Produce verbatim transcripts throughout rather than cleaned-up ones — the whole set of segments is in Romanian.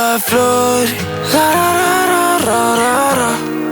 la flori, la ra ra ra ra ra ra.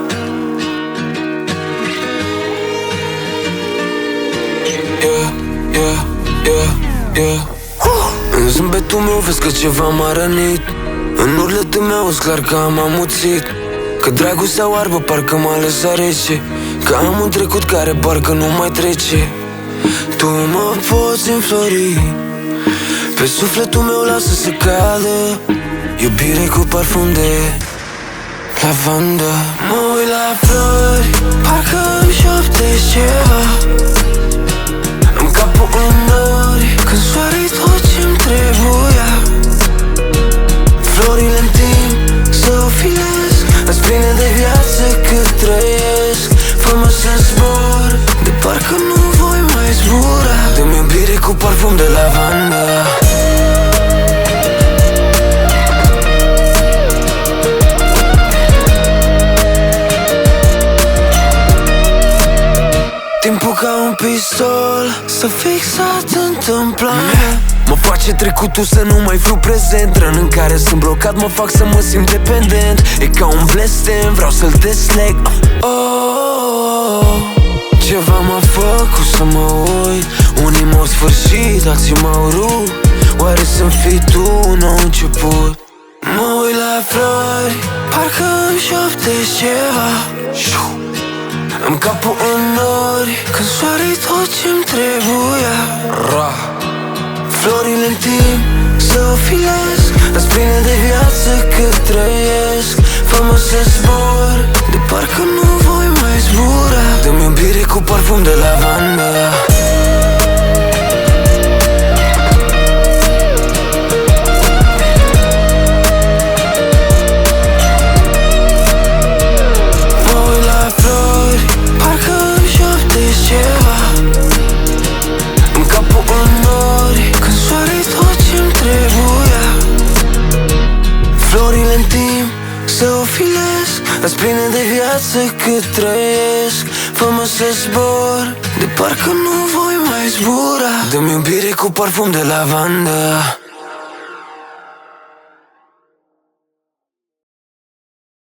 Yeah, yeah, yeah, yeah. În zâmbetul meu vezi că ceva m-a rănit. În urletul meu îți clar că am amuțit, că dragostea oarbă parcă m-a lăsat rece, că am un trecut care parcă nu mai trece. Tu mă poți înflori, pe sufletul meu lasă să cadă iubire cu parfum de lavandă. Mă uit la flori, parcă îmi șoptești ceva, îmi capul în nori, când soare-i tot ce-mi trebuia. Florile întind să o filesc, îți pline de viață cât trăiesc. Fă-mă să zbor, de parcă nu voi mai zbura. Dă-mi iubire cu parfum de lavandă. Timpul ca un pistol, s-a fixat întâmplarea. Mă face trecutul să nu mai fiu prezent. Răni în care sunt blocat mă fac să mă simt dependent. E ca un blestem, vreau să-l desleg. oh, oh, oh. Ceva m-a făcut să mă uit. Unii m-au sfârșit, alții m-au rupt. Oare să-mi fii tu un nou început? Mă uit la flori, parcă îmi șoptești ceva, îmi capul în nori, când soare-i tot ce-mi trebuia. Ra. Florile întind să o filesc, îți pline de viață cât trăiesc. Fă-mă să zbor, de parcă nu voi mai zbura. Dă-mi iubire cu parfum de lavandă. Mă uit la flori, parcă îmi șoptești ceva, îmi capul în nori, când soare-i tot ce-mi trebuia. Florile în timp să o filesc, îți pline de viață cât trăiesc. Fă-mă să zbor, de parcă nu voi mai zbura. Dă-mi iubire cu parfum de lavandă.